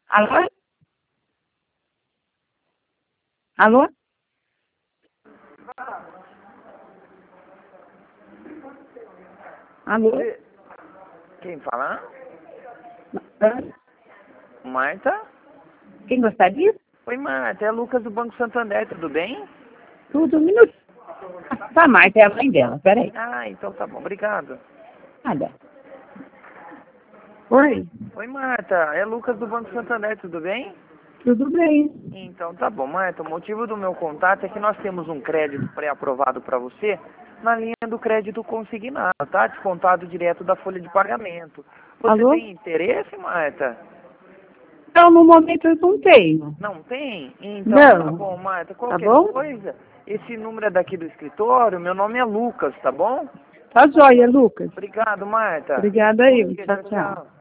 Alô? Alô? Alô? Quem fala? Hã? Marta? Quem gostaria? Oi, Marta. É Lucas do Banco Santander, tudo bem? Tudo, um minuto. Tá, Marta, é a mãe dela, peraí. Ah, então tá bom. Obrigado. Nada. Oi, Oi, Marta. É Lucas do Banco Santander, tudo bem? tudo bem? Então tá bom, Marta. O motivo do meu contato é que nós temos um crédito pré-aprovado para você na linha do crédito consignado, tá? Descontado direto da folha de pagamento. Você Alô? tem interesse, Marta? Não, no momento eu não tenho. Não tem? Então tá Não. bom, Marta. Tá Qualquer bom? coisa, esse número é daqui do escritório. Meu nome é Lucas, tá bom? Tá joia, Lucas. Obrigado, Marta. Obrigada aí. Tchau, Tchau, tchau. tchau.